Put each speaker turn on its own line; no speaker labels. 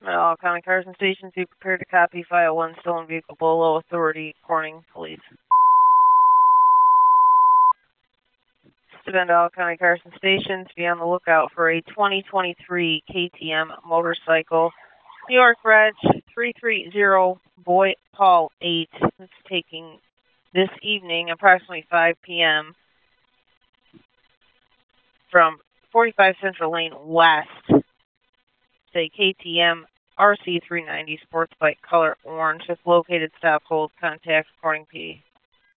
All county cars and stations, be prepared to copy file 1 stolen vehicle below authority, Corning Police. To bend all county cars and stations, be on the lookout for a 2023 KTM motorcycle. New York Reg 330 Boy Paul 8. It's taking this evening, approximately 5 p.m. from 45 Central Lane West. Say KTM RC390 sports bike color orange. If located, stop, hold, contact, Corning PD.